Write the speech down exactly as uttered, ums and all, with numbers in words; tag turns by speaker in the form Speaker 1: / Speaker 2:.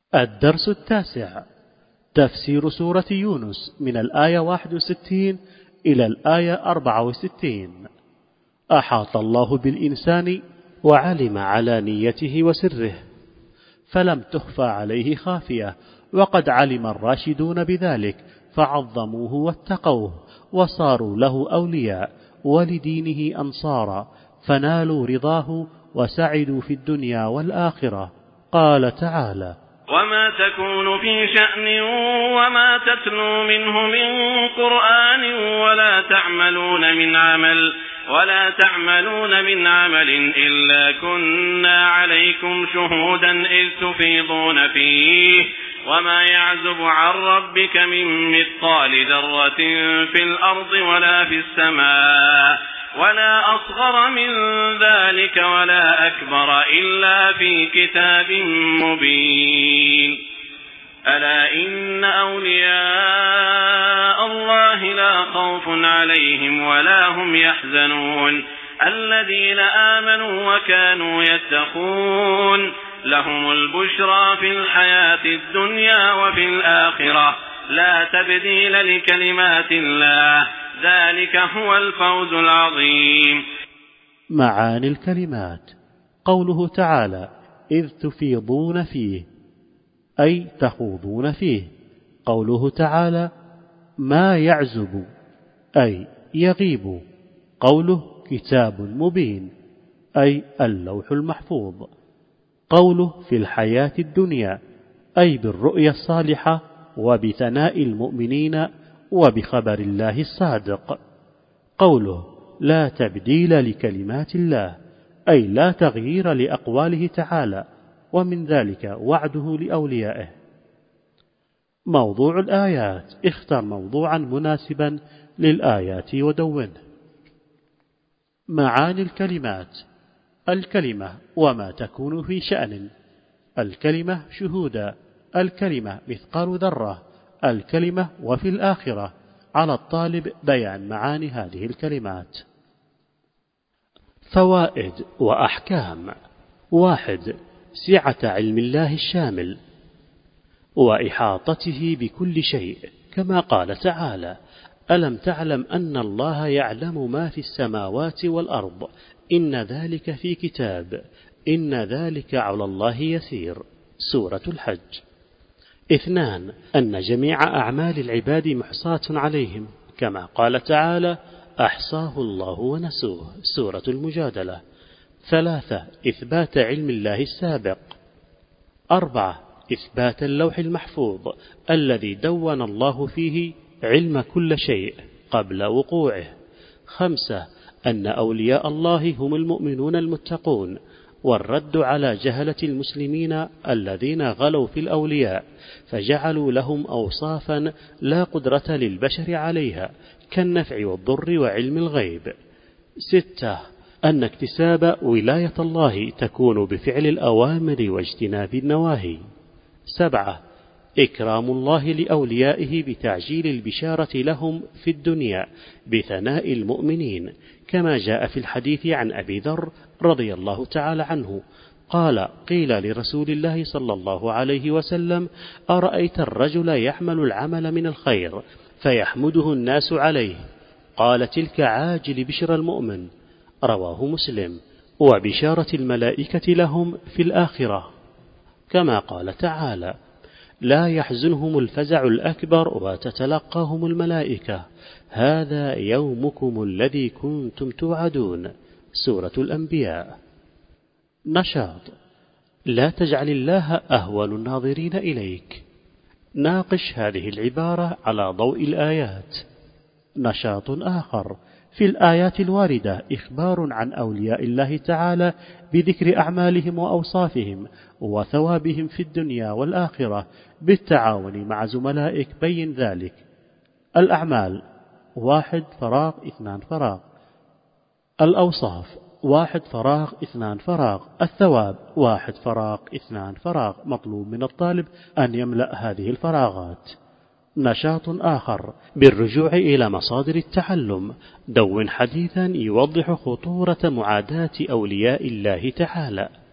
Speaker 1: الدرس التاسع: تفسير سورة يونس من الآية واحد وستين إلى الآية أربعة وستين. أحاط الله بالإنسان وعلم على نيته وسره، فلم تخفى عليه خافية، وقد علم الراشدون بذلك فعظموه واتقوه وصاروا له أولياء ولدينه أنصارا، فنالوا رضاه وسعدوا في الدنيا والآخرة. قال تعالى:
Speaker 2: وما تكون في شأن وما تتلو منه من قرآن ولا تعملون من عمل ولا تعملون من عمل إلا كنا عليكم شهودا إذ تفيضون فيه وما يعزب عن ربك من مثقال ذرة في الأرض ولا في السماء ولا أصغر من ذلك ولا أكبر إلا في كتاب مبين. ألا إن أولياء الله لا خوف عليهم ولا هم يحزنون الذين آمنوا وكانوا يتقون لهم البشرى في الحياة الدنيا وفي الآخرة لا تبديل لكلمات الله ذلك هو الفوز العظيم.
Speaker 1: معاني الكلمات: قوله تعالى: إذ تفيضون فيه، أي تخوضون فيه. قوله تعالى: ما يعزب، أي يغيب. قوله: كتاب مبين، أي اللوح المحفوظ. قوله: في الحياة الدنيا، أي بالرؤيا الصالحة وبثناء المؤمنين وبخبر الله الصادق. قوله: لا تبديل لكلمات الله، أي لا تغيير لأقواله تعالى، ومن ذلك وعده لأوليائه. موضوع الآيات: اختر موضوعا مناسبا للآيات ودونه. معاني الكلمات: الكلمة وما تكون في شأن، الكلمة شهودا، الكلمة مثقال ذرة، الكلمة وفي الآخرة. على الطالب بيان معاني هذه الكلمات. فوائد وأحكام: واحد: سعة علم الله الشامل وإحاطته بكل شيء، كما قال تعالى: ألم تعلم أن الله يعلم ما في السماوات والأرض إن ذلك في كتاب إن ذلك على الله يسير. سورة الحج. اثنان: أن جميع أعمال العباد محصاة عليهم، كما قال تعالى: أحصاه الله ونسوه. سورة المجادلة. ثلاثة: إثبات علم الله السابق. أربعة: إثبات اللوح المحفوظ الذي دون الله فيه علم كل شيء قبل وقوعه. خمسة: أن أولياء الله هم المؤمنون المتقون، والرد على جهلة المسلمين الذين غلوا في الأولياء فجعلوا لهم أوصافا لا قدرة للبشر عليها، كالنفع والضر وعلم الغيب. ستة: أن اكتساب ولاية الله تكون بفعل الأوامر واجتناب النواهي. سبعة: إكرام الله لأوليائه بتعجيل البشارة لهم في الدنيا بثناء المؤمنين، كما جاء في الحديث عن أبي ذر رضي الله تعالى عنه قال: قيل لرسول الله صلى الله عليه وسلم: أرأيت الرجل يحمل العمل من الخير فيحمده الناس عليه؟ قال: تلك عاجل بشرى المؤمن. رواه مسلم. وبشارة الملائكة لهم في الآخرة، كما قال تعالى: لا يحزنهم الفزع الأكبر وتتلقاهم الملائكة: هذا يومكم الذي كنتم توعدون. سورة الأنبياء. نشاط: لا تجعل الله أهون الناظرين إليك. ناقش هذه العبارة على ضوء الآيات. نشاط آخر: في الآيات الواردة إخبار عن أولياء الله تعالى بذكر أعمالهم وأوصافهم وثوابهم في الدنيا والآخرة بالتعاون مع زملائك. بين ذلك: الأعمال: واحد فراغ اثنان فراغ. الأوصاف: واحد فراغ اثنان فراغ. الثواب: واحد فراغ اثنان فراغ. مطلوب من الطالب أن يملأ هذه الفراغات. نشاط آخر: بالرجوع إلى مصادر التعلم. دون حديثا يوضح خطورة معاداة أولياء الله تعالى.